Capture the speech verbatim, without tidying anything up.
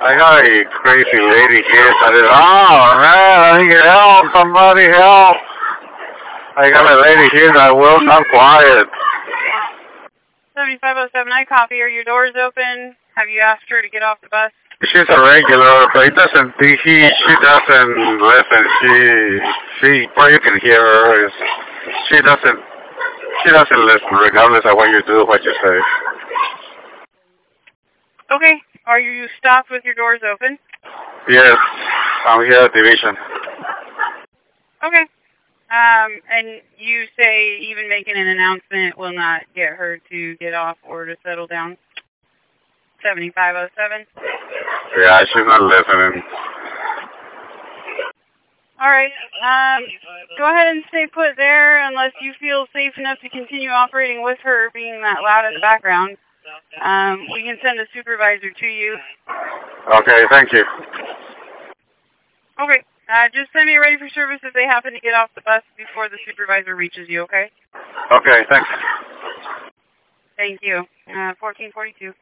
I got a crazy lady here that is, oh man, I need help, somebody help. I got a lady here that will not quiet. seventy-five oh seven, I copy. Are your doors open? Have you asked her to get off the bus? She's a regular, but it doesn't, he, she doesn't listen. She, she, well, you can hear her, is, she doesn't, she doesn't listen regardless of what you do, what you say. Okay. Are you stopped with your doors open? Yes, I'm here at Division. Okay. Um, and you say even making an announcement will not get her to get off or to settle down? seventy-five oh seven? Yeah, she's not listening. All right. Um, go ahead and stay put there unless you feel safe enough to continue operating with her being that loud in the background. Um, we can send a supervisor to you. Okay, thank you. Okay. Uh, just send me ready for service if they happen to get off the bus before the supervisor reaches you, okay? Okay, thanks. Thank you. Uh, fourteen forty-two.